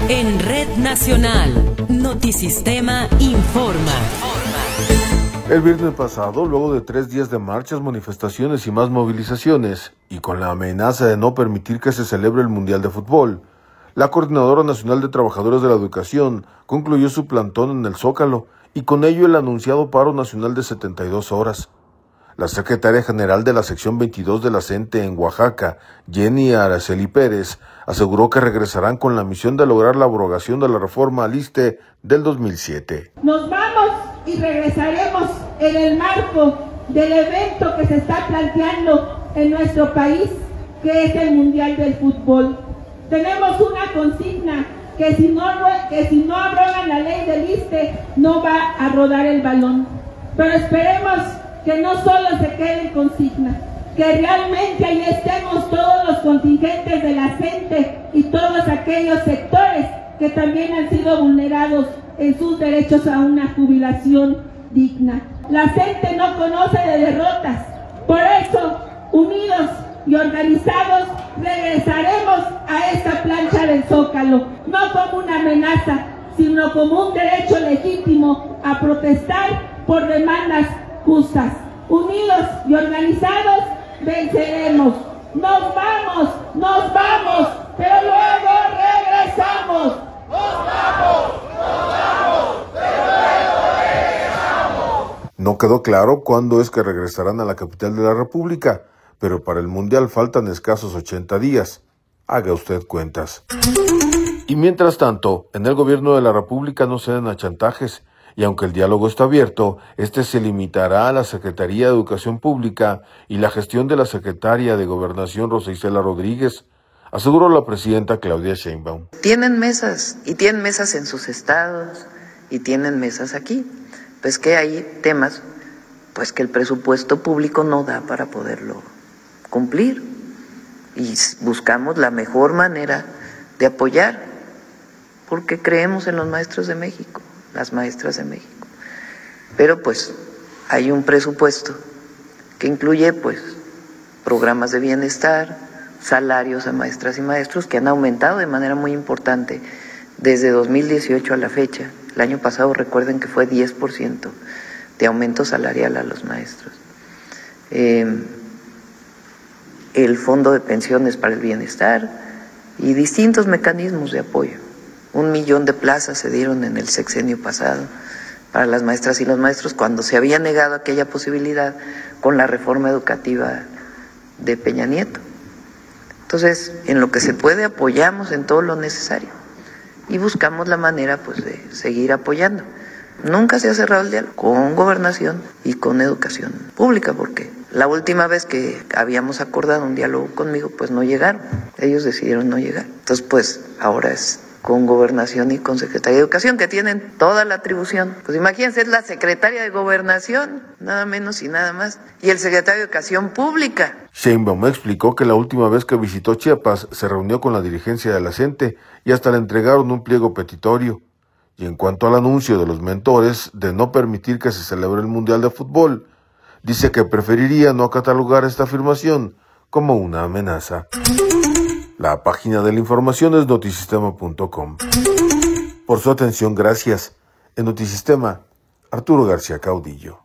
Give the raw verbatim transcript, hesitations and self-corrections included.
En Red Nacional, Notisistema informa. El viernes pasado, luego de tres días de marchas, manifestaciones y más movilizaciones, y con la amenaza de no permitir que se celebre el Mundial de Fútbol, la Coordinadora Nacional de Trabajadores de la Educación concluyó su plantón en el Zócalo y con ello el anunciado paro nacional de setenta y dos horas. La secretaria general de la sección veintidós de la CENTE en Oaxaca, Jenny Araceli Pérez, aseguró que regresarán con la misión de lograr la abrogación de la reforma al I S S S T E del dos mil siete. Nos vamos y regresaremos en el marco del evento que se está planteando en nuestro país, que es el Mundial del Fútbol. Tenemos una consigna que si no, que si no abrogan la ley del I S S S T E no va a rodar el balón. Pero esperemos que no solo se quede en consigna, que realmente ahí estemos todos los contingentes de la CENTE y todos aquellos sectores que también han sido vulnerados en sus derechos a una jubilación digna. La CENTE no conoce de derrotas, por eso, unidos y organizados, regresaremos a esta plancha del Zócalo, no como una amenaza, sino como un derecho legítimo a protestar por demandas justas. Unidos y organizados, venceremos. Nos vamos, nos vamos, pero luego regresamos. Nos vamos, nos vamos, pero luego regresamos. No quedó claro cuándo es que regresarán a la capital de la República, pero para el Mundial faltan escasos ochenta días. Haga usted cuentas. Y mientras tanto, en el gobierno de la República no ceden a chantajes, y aunque el diálogo está abierto, este se limitará a la Secretaría de Educación Pública y la gestión de la Secretaria de Gobernación Rosa Isela Rodríguez, aseguró la presidenta Claudia Sheinbaum. Tienen mesas, y tienen mesas en sus estados, y tienen mesas aquí. Pues que hay temas, pues que el presupuesto público no da para poderlo cumplir. Y buscamos la mejor manera de apoyar, porque creemos en los maestros de México, las maestras de México. Pero pues hay un presupuesto que incluye pues programas de bienestar, salarios a maestras y maestros que han aumentado de manera muy importante desde dos mil dieciocho a la fecha. El año pasado recuerden que fue diez por ciento de aumento salarial a los maestros. Eh, el Fondo de Pensiones para el Bienestar y distintos mecanismos de apoyo. Un millón de plazas se dieron en el sexenio pasado para las maestras y los maestros cuando se había negado aquella posibilidad con la reforma educativa de Peña Nieto. Entonces, en lo que se puede apoyamos en todo lo necesario y buscamos la manera pues de seguir apoyando. Nunca se ha cerrado el diálogo con gobernación y con educación pública, porque la última vez que habíamos acordado un diálogo conmigo, pues no llegaron. Ellos decidieron no llegar. Entonces, pues ahora es con Gobernación y con Secretaría de Educación, que tienen toda la atribución. Pues imagínense, es la Secretaria de Gobernación, nada menos y nada más, y el Secretario de Educación Pública. Sheinbaum explicó que la última vez que visitó Chiapas se reunió con la dirigencia de la CENTE y hasta le entregaron un pliego petitorio. Y en cuanto al anuncio de los mentores de no permitir que se celebre el Mundial de Fútbol, dice que preferiría no catalogar esta afirmación como una amenaza. La página de la información es notisistema punto com. Por su atención, gracias. En Notisistema, Arturo García Caudillo.